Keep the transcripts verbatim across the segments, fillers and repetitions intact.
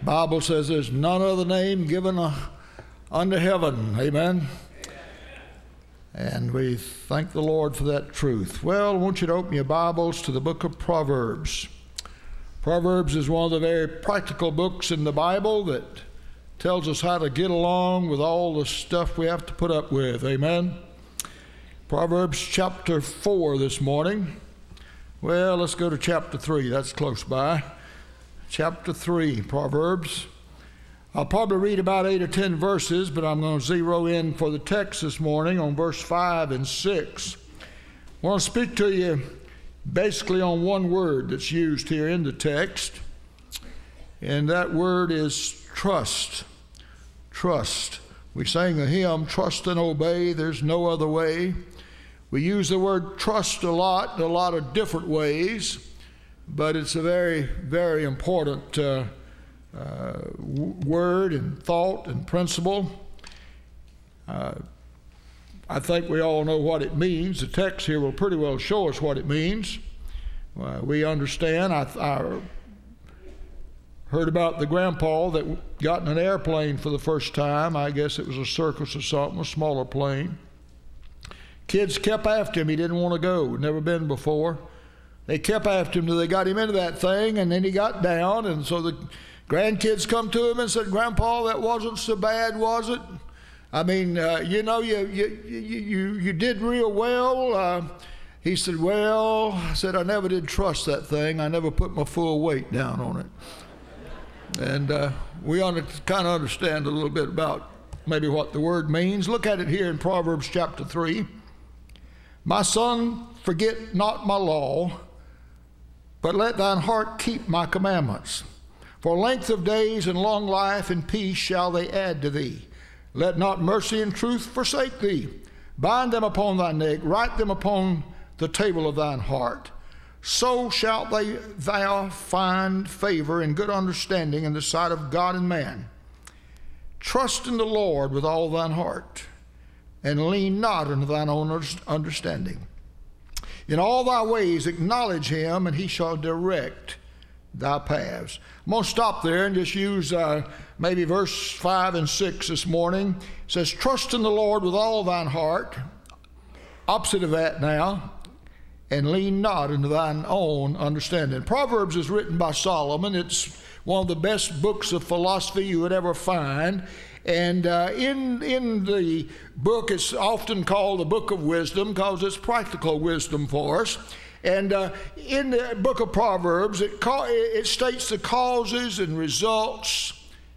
Bible says there's none other name given uh, under heaven. Amen. And we thank the Lord for that truth. Well, I want you to open your Bibles to the book of Proverbs. Proverbs is one of the very practical books in the Bible that tells us how to get along with all the stuff we have to put up with. Amen. Proverbs chapter four this morning. Well, let's go to chapter three. That's close by. Chapter three, Proverbs. I'll probably read about eight or ten verses, but I'm going to zero in for the text this morning on verse five and six. I want to speak to you basically on one word that's used here in the text, and that word is trust. Trust. We sang the hymn, Trust and Obey, There's No Other Way. We use the word trust a lot in a lot of different ways, but it's a very, very important uh, uh, w- word and thought and principle. Uh, I think we all know what it means. The text here will pretty well show us what it means. Uh, we understand. I, I heard about the grandpa that got in an airplane for the first time. I guess it was a circus or something, a smaller plane. Kids kept after him. He didn't want to go. Never been before. They kept after him till they got him into that thing, and then he got down, and so the grandkids come to him and said, "Grandpa, that wasn't so bad, was it? I mean, uh, you know, you, you you you you did real well." Uh, he said, "Well," I said, "I never did trust that thing. I never put my full weight down on it." And uh, we ought to kind of understand a little bit about maybe what the word means. Look at it here in Proverbs chapter three. "My son, forget not my law, but let thine heart keep my commandments. For length of days and long life and peace shall they add to thee. Let not mercy and truth forsake thee. Bind them upon thy neck, write them upon the table of thine heart. So shalt they, thou find favor and good understanding in the sight of God and man. Trust in the Lord with all thine heart, and lean not unto thine own understanding. In all thy ways acknowledge him, and he shall direct thy paths." I'm going to stop there and just use uh, maybe verse five and six this morning. It says, "Trust in the Lord with all thine heart." Opposite of that now, "and lean not into thine own understanding." Proverbs is written by Solomon. It's one of the best books of philosophy you would ever find. And uh, in in the book, it's often called the Book of Wisdom because it's practical wisdom for us. And uh, in the book of Proverbs, it, ca- it states the causes and results,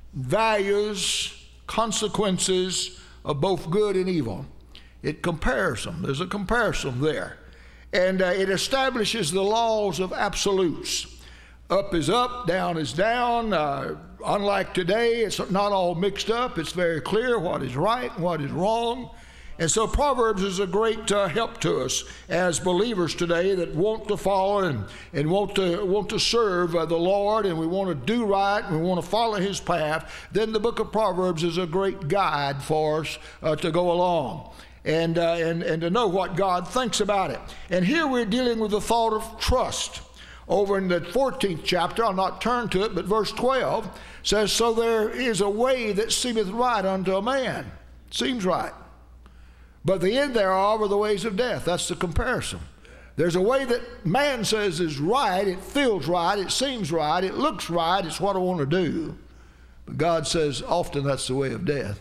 values, consequences of both good and evil. It compares them. There's a comparison there. And uh, it establishes the laws of absolutes. Up is up, down is down. Uh, unlike today, it's not all mixed up. It's very clear what is right and what is wrong. And so Proverbs is a great uh, help to us as believers today that want to follow and, and want to want to serve uh, the Lord, and we want to do right and we want to follow his path. Then the book of Proverbs is a great guide for us uh, to go along and, uh, and, and to know what God thinks about it. And here we're dealing with the thought of trust. Over in the fourteenth chapter, I'll not turn to it, but verse twelve says, "So there is a way that seemeth right unto a man." Seems right. "But the end thereof are the ways of death." That's the comparison. There's a way that man says is right, it feels right, it seems right, it looks right, it's what I want to do. But God says often that's the way of death.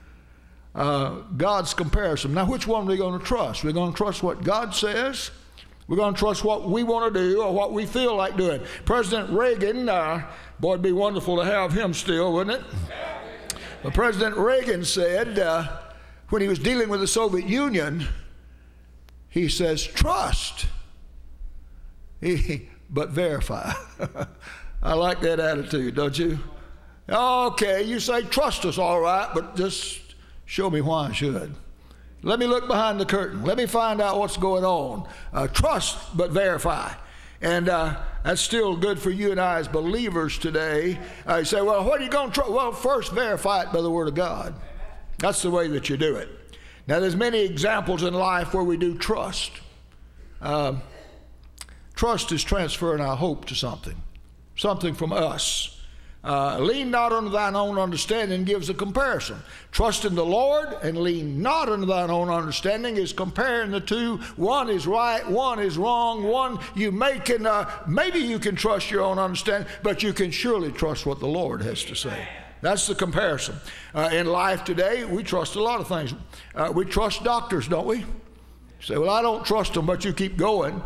uh, God's comparison. Now, which one are we going to trust? We're going to trust what God says. We're going to trust what we want to do or what we feel like doing. President Reagan, uh, boy, it'd be wonderful to have him still, wouldn't it? But President Reagan said, uh, when he was dealing with the Soviet Union, he says, "Trust, but verify." I like that attitude, don't you? Okay, you say trust us, all right, but just show me why I should. Let me look behind the curtain. Let me find out what's going on. Uh, trust, but verify. And uh, that's still good for you and I as believers today. Uh, you say, well, what are you going to trust? Well, first verify it by the Word of God. That's the way that you do it. Now, there's many examples in life where we do trust. Uh, trust is transferring our hope to something, something from us. Uh, lean not unto thine own understanding gives a comparison. Trust in the Lord and lean not unto thine own understanding is comparing the two. One is right, one is wrong. One you may can, uh, maybe you can trust your own understanding, but you can surely trust what the Lord has to say. That's the comparison. Uh, in life today, we trust a lot of things. Uh, we trust doctors, don't we? You say, well, I don't trust them, but you keep going.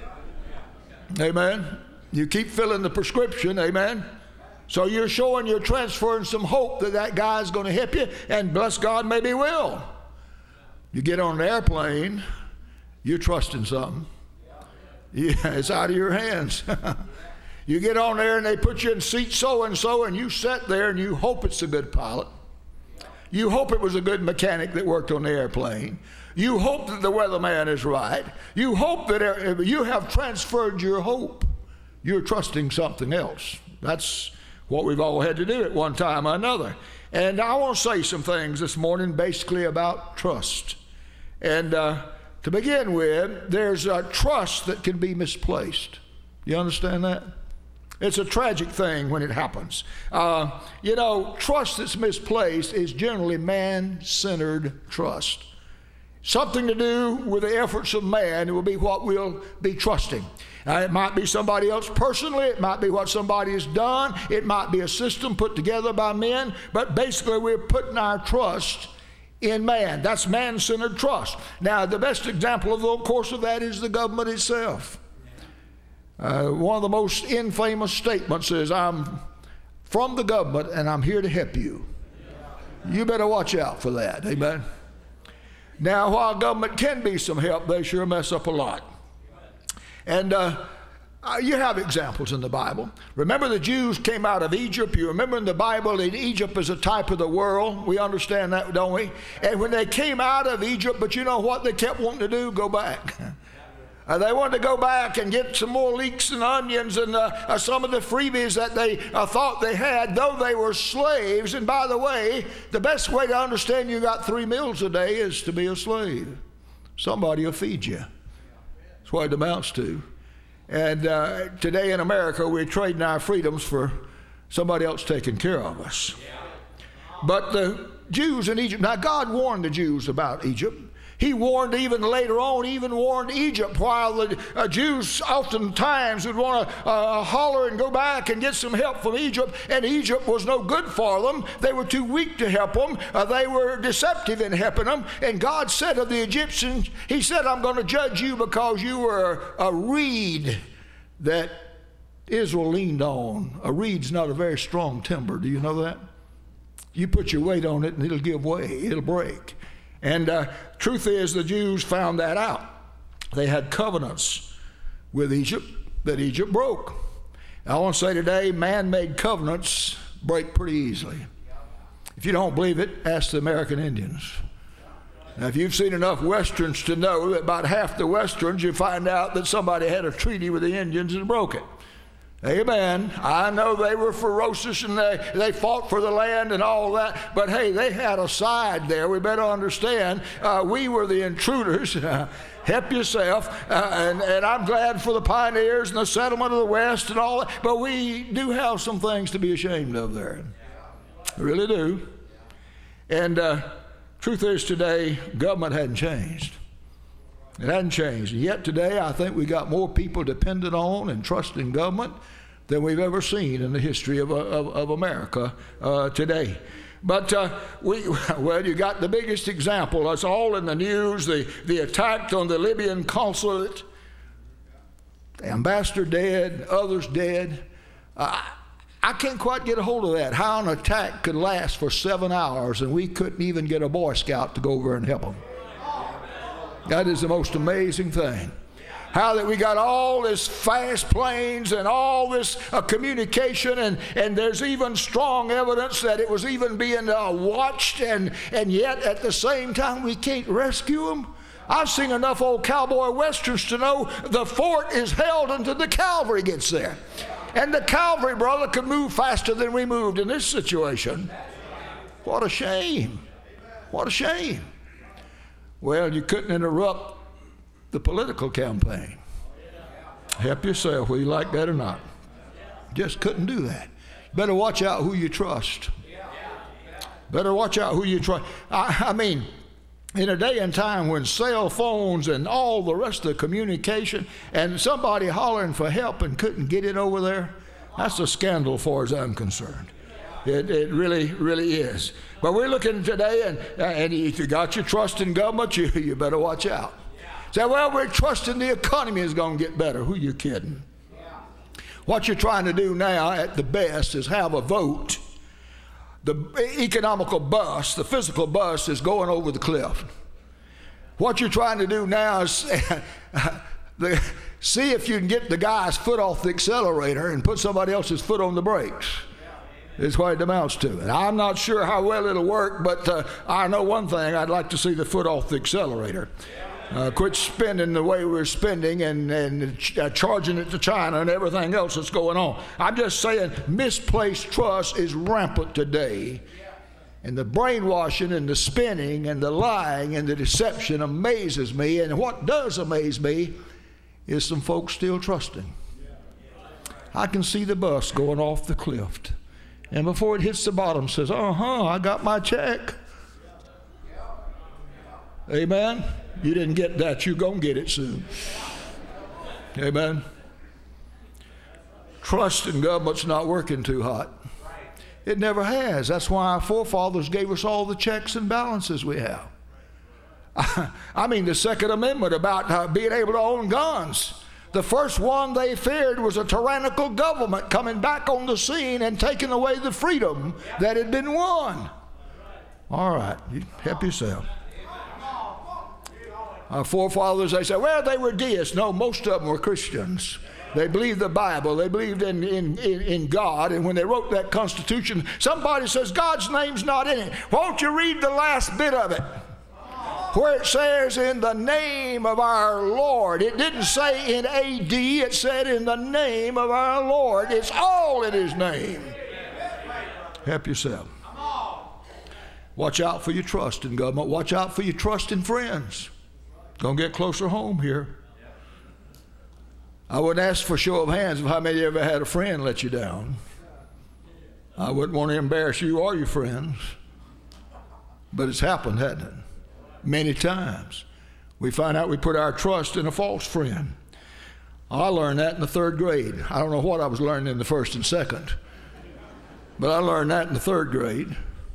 Amen. You keep filling the prescription. Amen. So you're showing, you're transferring some hope that that guy's going to help you, and bless God, maybe he will. You get on an airplane, you're trusting something. Yeah, it's out of your hands. You get on there and they put you in seat so-and-so, and you sit there and you hope it's a good pilot. You hope it was a good mechanic that worked on the airplane. You hope that the weatherman is right. You hope that you have transferred your hope. You're trusting something else. That's what we've all had to do at one time or another. And I want to say some things this morning basically about trust. And uh, to begin with, there's a trust that can be misplaced. You understand that? It's a tragic thing when it happens. Uh, you know, trust that's misplaced is generally man-centered trust. Something to do with the efforts of man, it will be what we'll be trusting. Uh, it might be somebody else personally. It might be what somebody has done. It might be a system put together by men. But basically, we're putting our trust in man. That's man-centered trust. Now, the best example, of, of course, of that is the government itself. Uh, one of the most infamous statements is, I'm from the government and I'm here to help you. You better watch out for that. Amen. Now, while government can be some help, they sure mess up a lot. And uh, uh, you have examples in the Bible. Remember, the Jews came out of Egypt. You remember in the Bible that Egypt is a type of the world. We understand that, don't we? And when they came out of Egypt, but you know what they kept wanting to do? Go back. Uh, they wanted to go back and get some more leeks and onions and uh, uh, some of the freebies that they uh, thought they had, though they were slaves. And by the way, the best way to understand you got three meals a day is to be a slave. Somebody will feed you. That's what it amounts to. And uh, today in America, we're trading our freedoms for somebody else taking care of us. But the Jews in Egypt, now God warned the Jews about Egypt. He warned even later on, even warned Egypt, while the uh, Jews oftentimes would want to uh, holler and go back and get some help from Egypt, and Egypt was no good for them. They were too weak to help them. Uh, they were deceptive in helping them. And God said of the Egyptians, He said, I'm going to judge you because you were a reed that Israel leaned on. A reed's not a very strong timber. Do you know that? You put your weight on it and it'll give way. It'll break. And uh, truth is, the Jews found that out. They had covenants with Egypt that Egypt broke. I want to say today, man-made covenants break pretty easily. If you don't believe it, ask the American Indians. Now, if you've seen enough Westerns to know that about half the Westerns, you find out that somebody had a treaty with the Indians and broke it. Amen. I know they were ferocious and they, they fought for the land and all that, but hey, they had a side there. We better understand uh, we were the intruders. Help yourself. Uh, and, and I'm glad for the pioneers and the settlement of the West and all that, but we do have some things to be ashamed of there. We really do. And uh, truth is, today, government hadn't changed. It hadn't changed. And yet today, I think we got more people dependent on and trusting government than we've ever seen in the history of, of, of America uh, today. But uh, we, well, you got the biggest example. It's all in the news, the, the attack on the Libyan consulate. The ambassador dead, others dead. Uh, I can't quite get a hold of that. How an attack could last for seven hours and we couldn't even get a Boy Scout to go over and help them. That is the most amazing thing. How that we got all this fast planes and all this uh, communication, and, and there's even strong evidence that it was even being uh, watched, and, and yet at the same time we can't rescue them. I've seen enough old cowboy westerns to know the fort is held until the cavalry gets there. And the cavalry, brother, could move faster than we moved in this situation. What a shame. What a shame. Well, you couldn't interrupt the political campaign. Help yourself, whether you like that or not. Just couldn't do that. Better watch out who you trust. Better watch out who you trust. I, I mean, in a day and time when cell phones and all the rest of the communication and somebody hollering for help and couldn't get it over there, that's a scandal as far as I'm concerned. It, it really, really is. But we're looking today, and, and if you got your trust in government, you, you better watch out. Say, well, we're trusting the economy is going to get better. Who you kidding? What you're trying to do now at the best is have a vote. The economical bus, the physical bus, is going over the cliff. What you're trying to do now is the, see if you can get the guy's foot off the accelerator and put somebody else's foot on the brakes. Is what it amounts to. And I'm not sure how well it'll work, but uh, I know one thing. I'd like to see the foot off the accelerator. Uh, quit spending the way we're spending and, and ch- uh, charging it to China and everything else that's going on. I'm just saying misplaced trust is rampant today. And the brainwashing and the spinning and the lying and the deception amazes me. And what does amaze me is some folks still trusting. I can see the bus going off the cliff. And before it hits the bottom, says, uh-huh, I got my check. Amen? You didn't get that. You're going to get it soon. Amen? Trust in government's not working too hot. It never has. That's why our forefathers gave us all the checks and balances we have. I mean, the Second Amendment about uh, being able to own guns. The first one they feared was a tyrannical government coming back on the scene and taking away the freedom that had been won. All right, you help yourself. Our forefathers, they said, well, they were deists. No, most of them were Christians. They believed the Bible. They believed in, in, in, in God. And when they wrote that Constitution, somebody says, God's name's not in it. Won't you read the last bit of it? Where it says, in the name of our Lord. It didn't say in A D. It said in the name of our Lord. It's all in His name. Help yourself. Watch out for your trust in government. Watch out for your trust in friends. Gonna get closer home here. I wouldn't ask for a show of hands of how many ever had a friend let you down. I wouldn't want to embarrass you or your friends. But it's happened, hasn't it? Many times. We find out we put our trust in a false friend. I learned that in the third grade. I don't know what I was learning in the first and second, but I learned that in the third grade.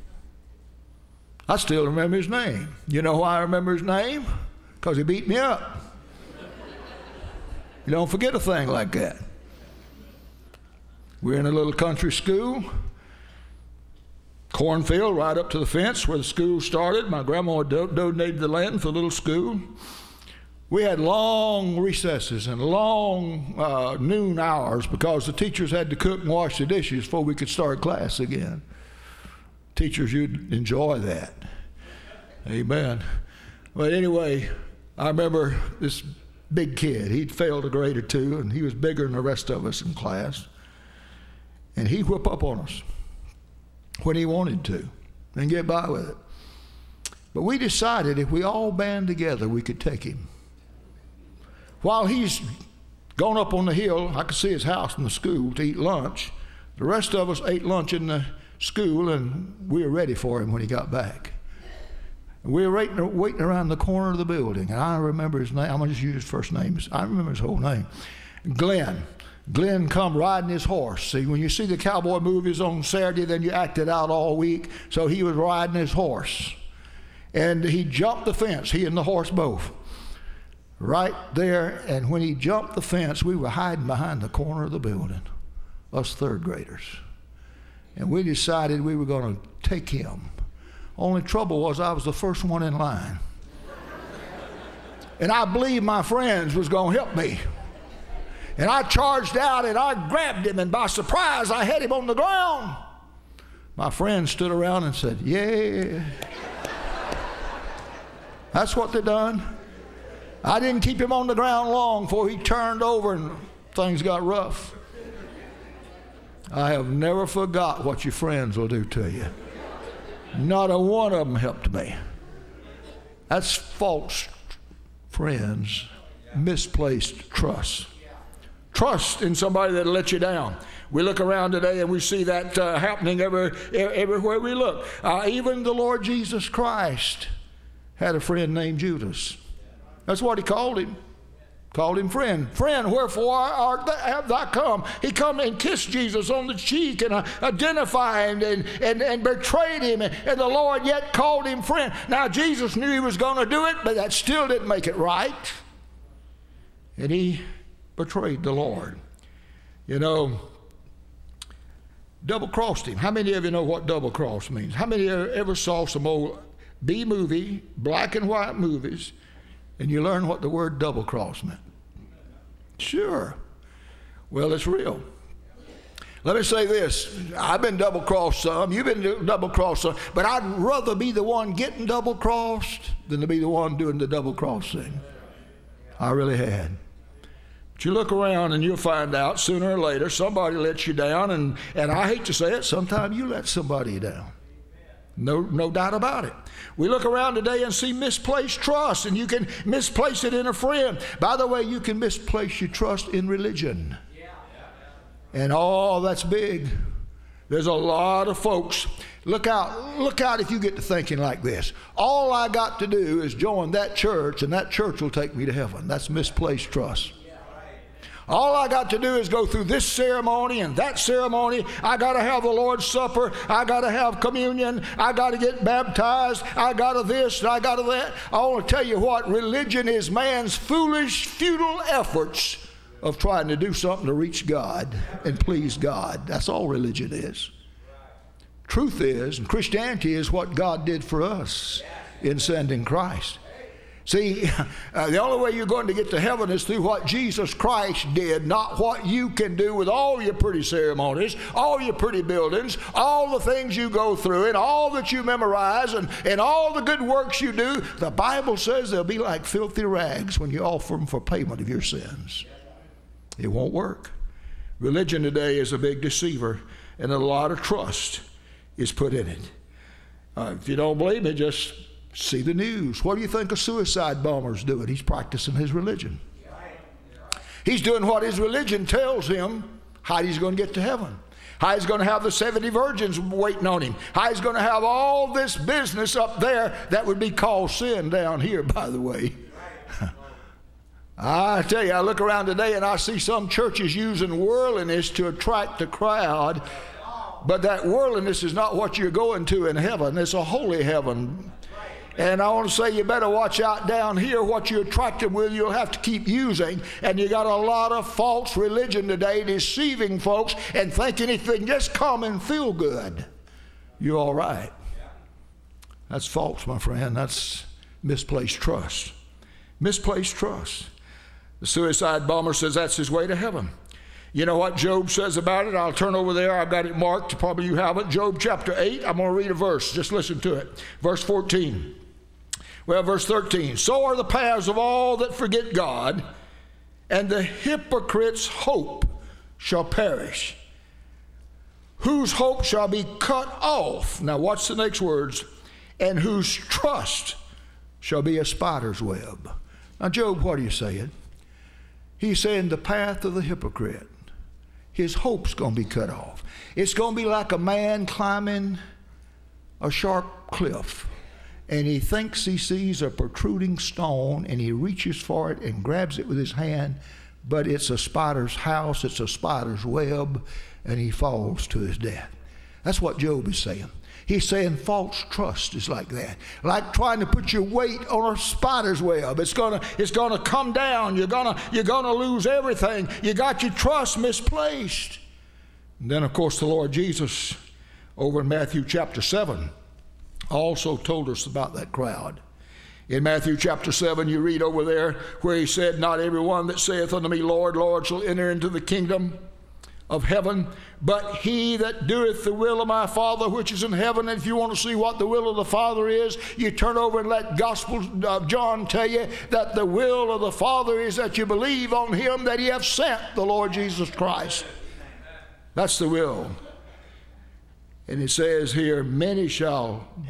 I still remember his name. You know why I remember his name? Because he beat me up. You don't forget a thing like that. We're in a little country school, cornfield right up to the fence where the school started. My grandma do- donated the land for the little school. We had long recesses and long uh, noon hours because the teachers had to cook and wash the dishes before we could start class again. Teachers, you'd enjoy that. Amen. But anyway, I remember this big kid. He'd failed a grade or two, and he was bigger than the rest of us in class. And he'd whip up on us when he wanted to and get by with it. But we decided if we all band together, we could take him. While he's gone up on the hill, I could see his house from the school to eat lunch. The rest of us ate lunch in the school, and we were ready for him when he got back. We were waiting, waiting around the corner of the building, and I remember his name. I'm going to just use his first name. I remember his whole name. Glenn. Glenn come riding his horse. See, when you see the cowboy movies on Saturday, then you act it out all week. So he was riding his horse. And he jumped the fence, he and the horse both. Right there, and when he jumped the fence, we were hiding behind the corner of the building, us third graders. And we decided we were going to take him. Only trouble was I was the first one in line. And I believed my friends was going to help me. And I charged out and I grabbed him, and by surprise I had him on the ground. My friends stood around and said, yeah. That's what they done. I didn't keep him on the ground long before he turned over and things got rough. I have never forgot what your friends will do to you. Not a one of them helped me. That's false friends, misplaced trust. Trust in somebody that'll let you down. We look around today and we see that uh, happening every, everywhere we look. Uh, even the Lord Jesus Christ had a friend named Judas. That's what he called him. Called him friend. Friend, wherefore art thou, have thou come? He come and kissed Jesus on the cheek and uh, identified him and, and, and betrayed him. And, and the Lord yet called him friend. Now, Jesus knew he was going to do it, but that still didn't make it right. And he betrayed the Lord. You know, double-crossed him. How many of you know what double-cross means? How many of you ever saw some old B-movie, black and white movies, and you learn what the word double-cross meant? Sure. Well, it's real. Let me say this. I've been double-crossed some. You've been double-crossed some. But I'd rather be the one getting double-crossed than to be the one doing the double-cross thing. I really had. But you look around and you'll find out sooner or later somebody lets you down. And, and I hate to say it, sometimes you let somebody down. No, no doubt about it. We look around today and see misplaced trust, and you can misplace it in a friend. By the way, you can misplace your trust in religion. And oh, that's big. There's a lot of folks. Look out, look out if you get to thinking like this. All I got to do is join that church, and that church will take me to heaven. That's misplaced trust. All I got to do is go through this ceremony and that ceremony. I got to have the Lord's Supper. I got to have communion. I got to get baptized. I got to this and I got to that. I want to tell you what, religion is man's foolish, futile efforts of trying to do something to reach God and please God. That's all religion is. Truth is, and Christianity is what God did for us in sending Christ. See, uh, the only way you're going to get to heaven is through what Jesus Christ did, not what you can do with all your pretty ceremonies, all your pretty buildings, all the things you go through, and all that you memorize, and, and all the good works you do. The Bible says they'll be like filthy rags when you offer them for payment of your sins. It won't work. Religion today is a big deceiver, and a lot of trust is put in it. Uh, if you don't believe me, just see the news. What do you think a suicide bomber's doing? He's practicing his religion. He's doing what his religion tells him how he's going to get to heaven. How he's going to have the seventy virgins waiting on him. How he's going to have all this business up there that would be called sin down here, by the way. I tell you, I look around today and I see some churches using worldliness to attract the crowd. But that worldliness is not what you're going to in heaven. It's a holy heaven. And I want to say you better watch out down here. What you attract them with, you'll have to keep using. And you got a lot of false religion today deceiving folks and thinking if they can just come and feel good, you're all right. That's false, my friend. That's misplaced trust. Misplaced trust. The suicide bomber says that's his way to heaven. You know what Job says about it? I'll turn over there. I've got it marked. Probably you have it. Job chapter eight. I'm going to read a verse. Just listen to it. Verse fourteen. Well, verse thirteen. So are the paths of all that forget God, and the hypocrite's hope shall perish, whose hope shall be cut off. Now watch the next words. And whose trust shall be a spider's web. Now, Job, what are you saying? He's saying the path of the hypocrite, his hope's going to be cut off. It's going to be like a man climbing a sharp cliff, and he thinks he sees a protruding stone, and he reaches for it and grabs it with his hand, but it's a spider's house, it's a spider's web, and he falls to his death. That's what Job is saying. He's saying false trust is like that. Like trying to put your weight on a spider's web. It's gonna, it's gonna come down. You're gonna, you're gonna lose everything. You got your trust misplaced. And then, of course, the Lord Jesus, over in Matthew chapter seven, also told us about that crowd. In Matthew chapter seven, you read over there where he said, not everyone that saith unto me, Lord, Lord, shall enter into the kingdom of heaven, but he that doeth the will of my Father which is in heaven. And if you want to see what the will of the Father is, you turn over and let Gospel of John tell you that the will of the Father is that you believe on him that he hath sent, the Lord Jesus Christ. That's the will. And it says here, many shall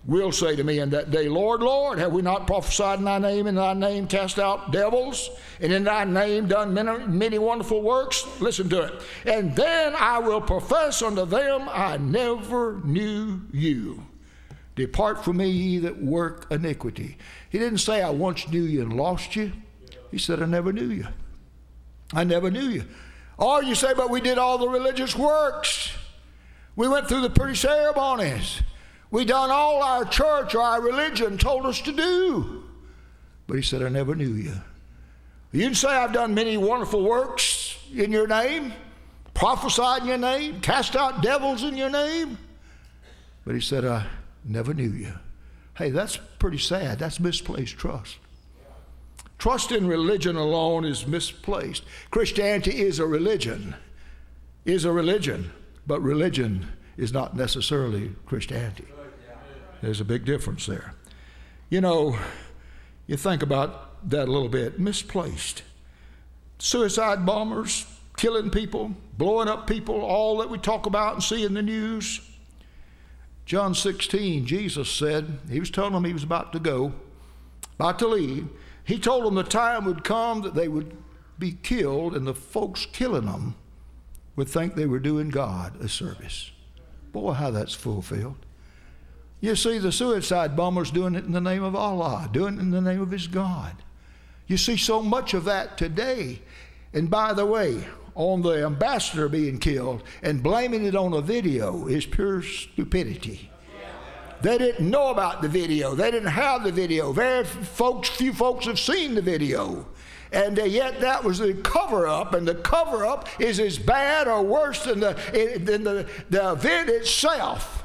will say to me in that day, Lord, Lord, have we not prophesied in thy name, in thy name cast out devils, and in thy name done many, many wonderful works? Listen to it. And then I will profess unto them, I never knew you. Depart from me, ye that work iniquity. He didn't say, I once knew you and lost you. He said, I never knew you. I never knew you. Or you say, but we did all the religious works. We went through the pretty ceremonies. We done all our church or our religion told us to do. But he said, I never knew you. You didn't say, I've done many wonderful works in your name, prophesied in your name, cast out devils in your name. But he said, I never knew you. Hey, that's pretty sad. That's misplaced trust. Trust in religion alone is misplaced. Christianity is a religion, is a religion, but religion is not necessarily Christianity. There's a big difference there. You know, you think about that a little bit. Misplaced. Suicide bombers, killing people, blowing up people, all that we talk about and see in the news. John sixteen, Jesus said, he was telling them he was about to go, about to leave. He told them the time would come that they would be killed, and the folks killing them would think they were doing God a service. Boy, how that's fulfilled. You see, the suicide bombers doing it in the name of Allah, doing it in the name of his God. You see so much of that today. And by the way, on the ambassador being killed and blaming it on a video is pure stupidity. They didn't know about the video. They didn't have the video. Very folks, few folks have seen the video. And uh, yet that was the cover-up, and the cover-up is as bad or worse than the, than the, the event itself.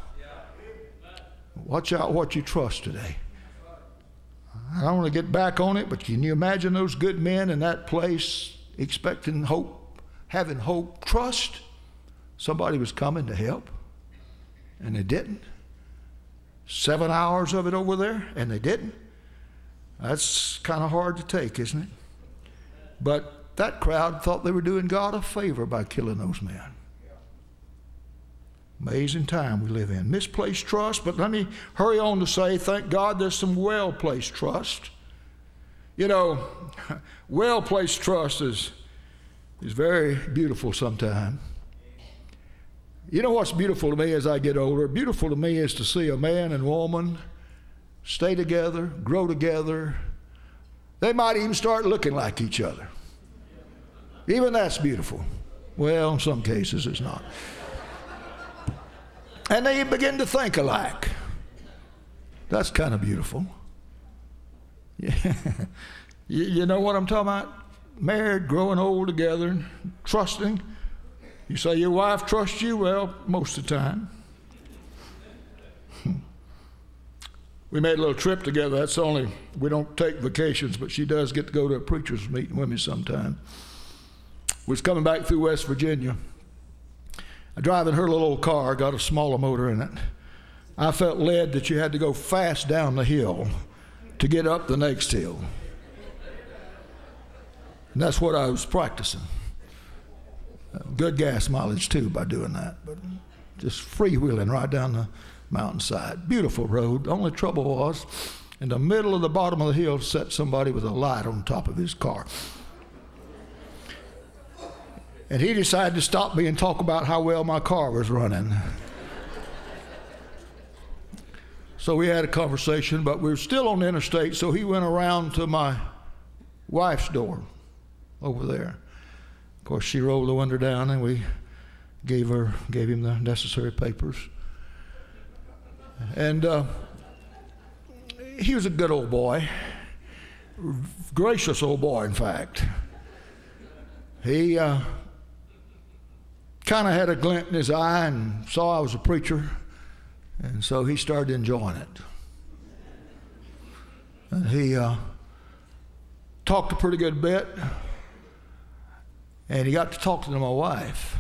Watch out what you trust today. I don't want to get back on it, but can you imagine those good men in that place expecting hope, having hope, trust? Somebody was coming to help, and they didn't. Seven hours of it over there, and they didn't. That's kind of hard to take, isn't it? But that crowd thought they were doing God a favor by killing those men. Amazing time we live in. Misplaced trust, but let me hurry on to say, thank God there's some well-placed trust. You know, well-placed trust is, is very beautiful sometimes. You know what's beautiful to me as I get older? Beautiful to me is to see a man and woman stay together, grow together. They might even start looking like each other. Even that's beautiful. Well, in some cases it's not. And they begin to think alike. That's kind of beautiful. Yeah. you, you know what I'm talking about? Married, growing old together, trusting. You say your wife trusts you? Well, most of the time. We made a little trip together. That's only, we don't take vacations, but she does get to go to a preacher's meeting with me sometime. We was coming back through West Virginia. I driving her little old car, got a smaller motor in it. I felt led that you had to go fast down the hill to get up the next hill. And that's what I was practicing. Good gas mileage too by doing that, but just freewheeling right down the mountainside. Beautiful road. The only trouble was, in the middle of the bottom of the hill sat somebody with a light on top of his car. And he decided to stop me and talk about how well my car was running. So we had a conversation, but we were still on the interstate, so he went around to my wife's door over there. Of course, she rolled the window down, and we gave her, gave him the necessary papers. And uh, he was a good old boy, gracious old boy, in fact. He uh, kind of had a glint in his eye and saw I was a preacher, and so he started enjoying it. And he uh, talked a pretty good bit, and he got to talking to my wife.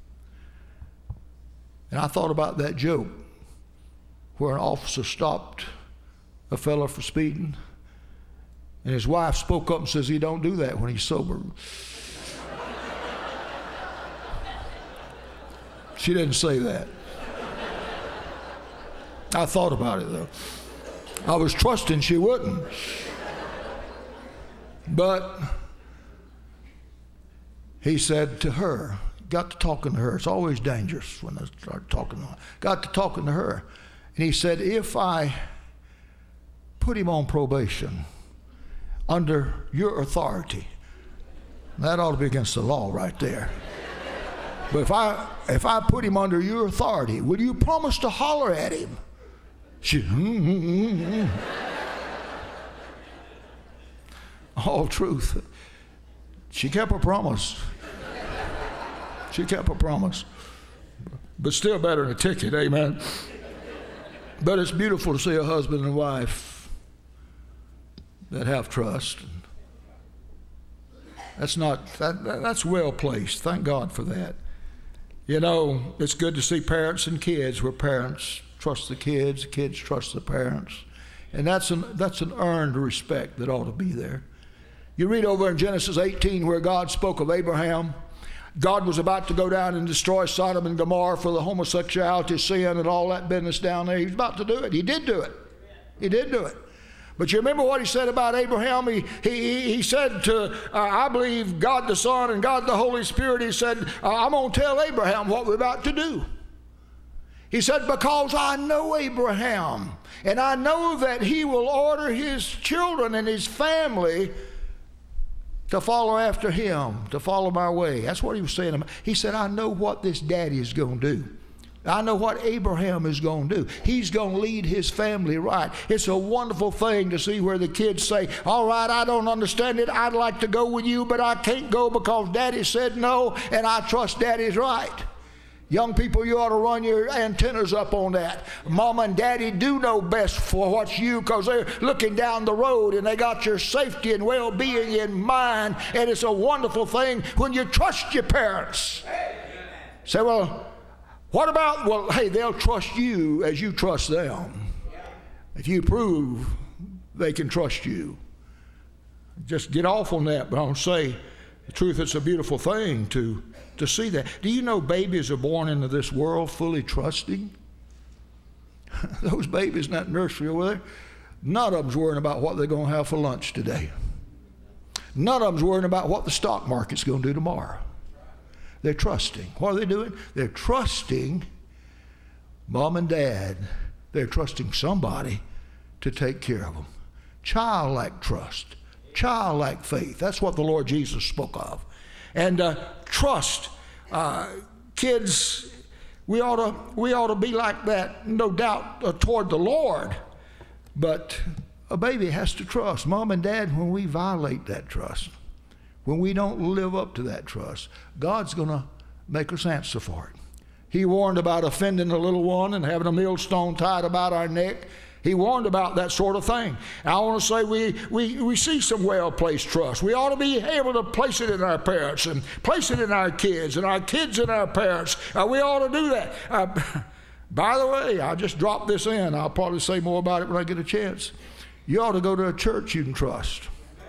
And I thought about that joke where an officer stopped a fellow for speeding, and his wife spoke up and says he don't do that when he's sober. She didn't say that. I thought about it, though. I was trusting she wouldn't. But he said to her, got to talking to her. It's always dangerous when I start talking to her. Got to talking to her. And he said, if I put him on probation under your authority, that ought to be against the law right there. But if I if I put him under your authority, will you promise to holler at him? She, mm, mm, mm, mm. All truth. She kept her promise. She kept her promise. But still better than a ticket, amen. But it's beautiful to see a husband and wife that have trust. That's not, that, that's well placed. Thank God for that. You know, it's good to see parents and kids where parents trust the kids, the kids trust the parents. And that's an, that's an earned respect that ought to be there. You read over in Genesis eighteen where God spoke of Abraham. God was about to go down and destroy Sodom and Gomorrah for the homosexuality sin and all that business down there. He was about to do it. He did do it. He did do it. But you remember what he said about Abraham? He, he, he said to, uh, I believe God the Son and God the Holy Spirit, he said, uh, I'm going to tell Abraham what we're about to do. He said, because I know Abraham, and I know that he will order his children and his family to follow after him, to follow my way. That's what he was saying. He said, I know what this daddy is going to do. I know what Abraham is going to do. He's going to lead his family right. It's a wonderful thing to see where the kids say, all right, I don't understand it. I'd like to go with you, but I can't go because Daddy said no, and I trust Daddy's right. Young people, you ought to run your antennas up on that. Mama and Daddy do know best for what's you because they're looking down the road and they got your safety and well-being in mind, and it's a wonderful thing when you trust your parents. Say, well, what about, well, hey, they'll trust you as you trust them. If you prove they can trust you. Just get off on that, but I'll say the truth, it's a beautiful thing to, to see that. Do you know babies are born into this world fully trusting? Those babies in that nursery over there, none of them's worrying about what they're going to have for lunch today. None of them's worrying about what the stock market's going to do tomorrow. They're trusting. What are they doing? They're trusting mom and dad. They're trusting somebody to take care of them. Childlike trust. Childlike faith. That's what the Lord Jesus spoke of. And uh, trust. Uh, kids, we ought to we ought to be like that, no doubt, uh, toward the Lord. But a baby has to trust. Mom and dad, when we violate that trust, when we don't live up to that trust, God's going to make us answer for it. He warned about offending a little one and having a millstone tied about our neck. He warned about that sort of thing. I want to say we, we, we see some well-placed trust. We ought to be able to place it in our parents and place it in our kids and our kids in our parents. Uh, we ought to do that. Uh, by the way, I just dropped this in. I'll probably say more about it when I get a chance. You ought to go to a church you can trust.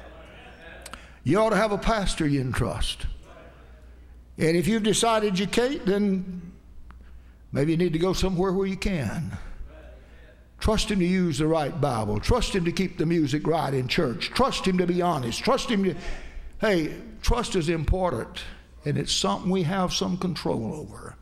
You ought to have a pastor you can trust. And if you've decided you can't, then maybe you need to go somewhere where you can. Trust him to use the right Bible. Trust him to keep the music right in church. Trust him to be honest. Trust him to, hey, trust is important, and it's something we have some control over.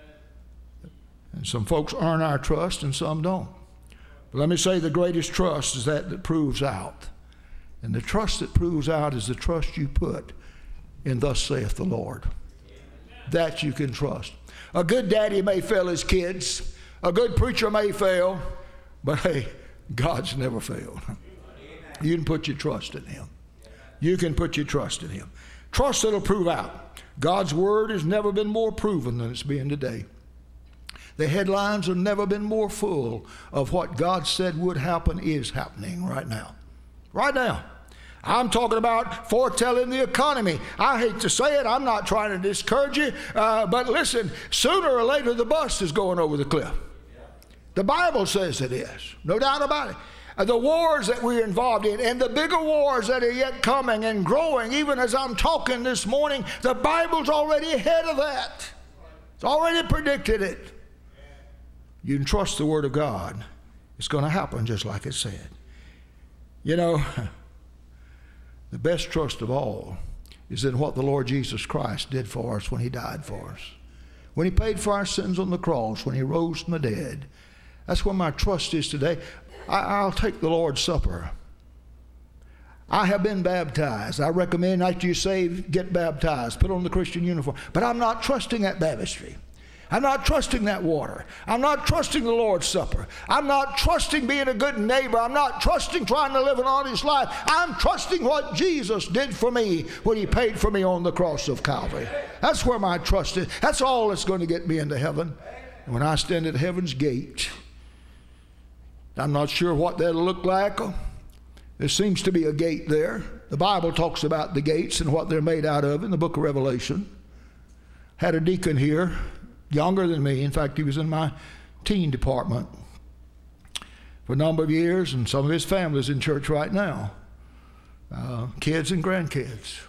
And some folks earn our trust and some don't. But let me say the greatest trust is that that proves out. And the trust that proves out is the trust you put in thus saith the Lord. That you can trust. A good daddy may fail his kids. A good preacher may fail. But hey, God's never failed. You can put your trust in him. You can put your trust in him. Trust that'll prove out. God's word has never been more proven than it's being today. The headlines have never been more full of what God said would happen is happening right now. Right now. I'm talking about foretelling the economy. I hate to say it. I'm not trying to discourage you. Uh, but listen, sooner or later the bus is going over the cliff. The Bible says it is. No doubt about it. Uh, the wars that we're involved in and the bigger wars that are yet coming and growing, even as I'm talking this morning, the Bible's already ahead of that. It's already predicted it. you can trust the Word of God. It's going to happen just like it said. You know, the best trust of all is in what the Lord Jesus Christ did for us when He died for us. When He paid for our sins on the cross, when He rose from the dead. That's where my trust is today. I, I'll take the Lord's Supper. I have been baptized. I recommend after you're saved, get baptized. Put on the Christian uniform. But I'm not trusting that baptistry. I'm not trusting that water. I'm not trusting the Lord's Supper. I'm not trusting being a good neighbor. I'm not trusting trying to live an honest life. I'm trusting what Jesus did for me when He paid for me on the cross of Calvary. That's where my trust is. That's all that's going to get me into heaven. And when I stand at heaven's gate, I'm not sure what that'll look like. There seems to be a gate there. The Bible talks about the gates and what they're made out of in the book of Revelation. Had a deacon here, younger than me. In fact, he was in my teen department for a number of years, and some of his family's in church right now, uh, kids and grandkids.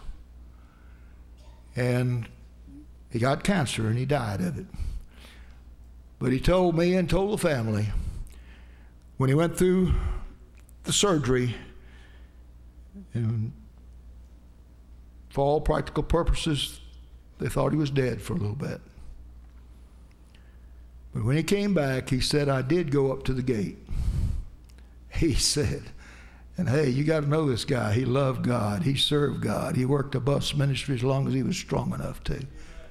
And he got cancer, and he died of it. But he told me and told the family, when he went through the surgery, and for all practical purposes, they thought he was dead for a little bit. But when he came back, he said, I did go up to the gate. He said, and hey, you got to know this guy. He loved God. He served God. He worked a bus ministry as long as he was strong enough to.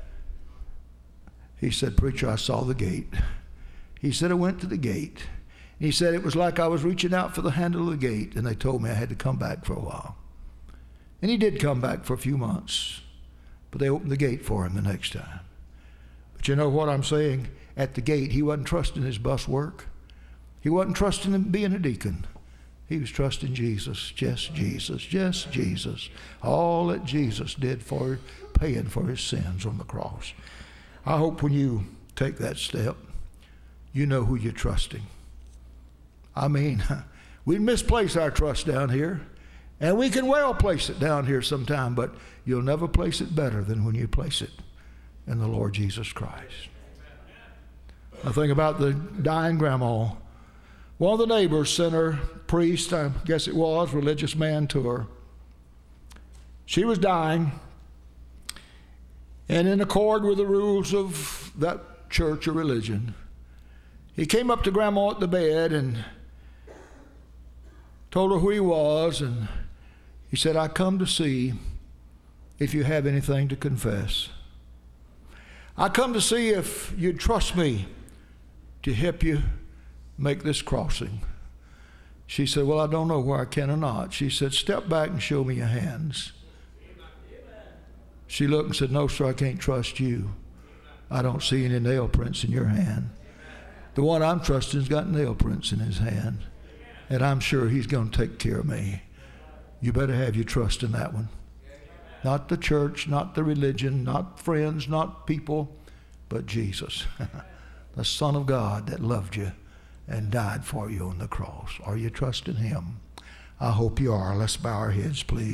He said, preacher, I saw the gate. He said, I went to the gate. He said, it was like I was reaching out for the handle of the gate, and they told me I had to come back for a while. And he did come back for a few months, but they opened the gate for him the next time. But you know what I'm saying? At the gate, he wasn't trusting his bus work. He wasn't trusting in being a deacon. He was trusting Jesus, just Jesus, just Jesus. All that Jesus did for paying for his sins on the cross. I hope when you take that step, you know who you're trusting. I mean, we misplace our trust down here, and we can well place it down here sometime, but you'll never place it better than when you place it in the Lord Jesus Christ. I think about the dying grandma. One of the neighbors sent her priest, I guess it was, religious man to her. She was dying, and in accord with the rules of that church or religion, he came up to grandma at the bed and told her who he was, and he said, I come to see if you have anything to confess. I come to see if you'd trust me to help you make this crossing. She said, well, I don't know where I can or not. She said, step back and show me your hands. She looked and said, no, sir, I can't trust you. I don't see any nail prints in your hand. The one I'm trusting's got nail prints in his hand, and I'm sure he's going to take care of me. You better have your trust in that one. Not the church, not the religion, not friends, not people, but Jesus, the Son of God that loved you and died for you on the cross. Are you trusting him? I hope you are. Let's bow our heads, please.